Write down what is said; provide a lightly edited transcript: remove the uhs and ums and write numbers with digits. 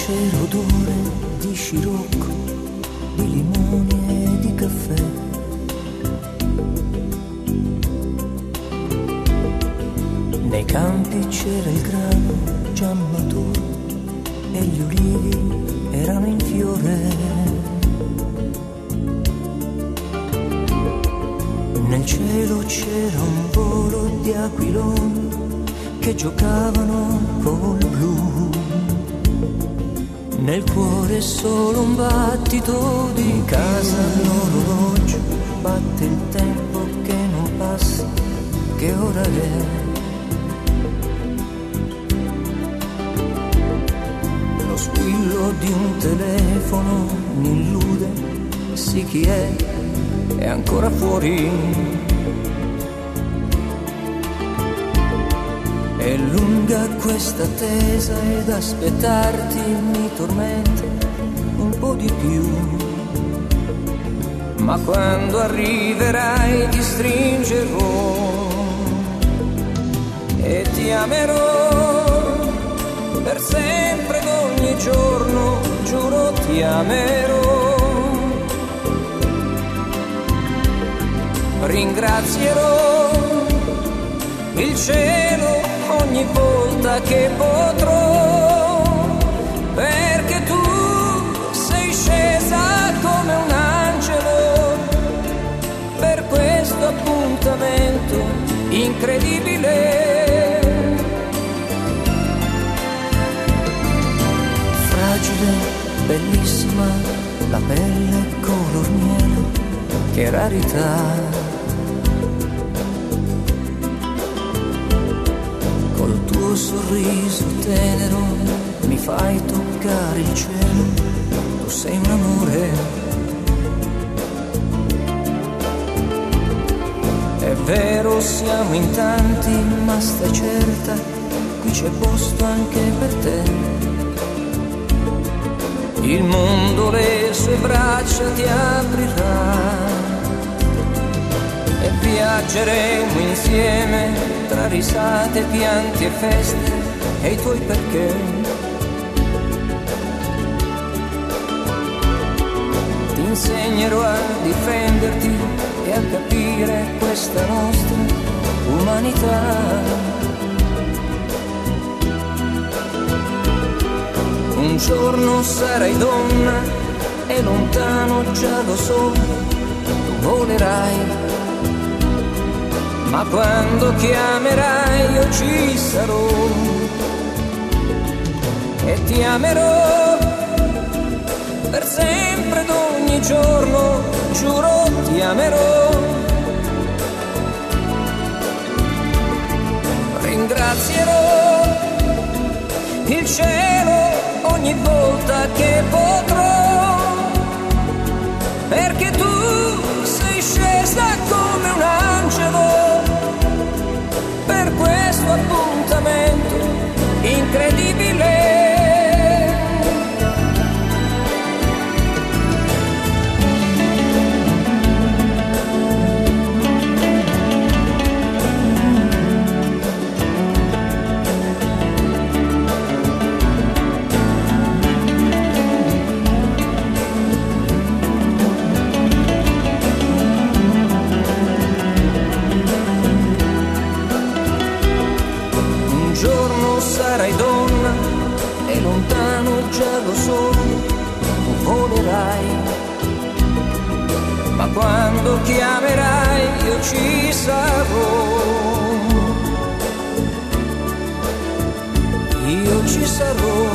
c'era odore di scirocco, di limoni e di caffè. Nei campi c'era il grano già maturo e gli ulivi erano in fiore. Nel cielo c'era un volo di aquiloni che giocavano col blu. Nel cuore solo un battito di casa, l'orologio batte il tempo che non passa, che ora è. Lo squillo di un telefono mi illude, sì chi è ancora fuori. È lunga questa attesa ed aspettarti mi tormenta un po' di più. Ma quando arriverai ti stringerò e ti amerò per sempre ed ogni giorno, giuro ti amerò. Ringrazierò il cielo ogni volta che potrò, perché tu sei scesa come un angelo per questo appuntamento incredibile. Fragile, bellissima, la pelle color miele, che rarità. Col tuo sorriso tenero mi fai toccare il cielo, tu sei un amore. È vero siamo in tanti, ma stai certa, qui c'è posto anche per te. Il mondo le sue braccia ti aprirà e viaggeremo insieme tra risate, pianti e feste e i tuoi perché. Ti insegnerò a difenderti e a capire questa nostra umanità. Un giorno sarai donna e lontano già lo so, tu volerai. Ma quando chiamerai io ci sarò e ti amerò per sempre ed ogni giorno, giuro ti amerò. Ringrazierò il cielo ogni volta che potrò, perché tu sei scesa come un angelo per questo appuntamento incredibile. Sarai donna e lontano già lo so, tu volerai. Ma quando chiamerai io ci sarò, io ci sarò.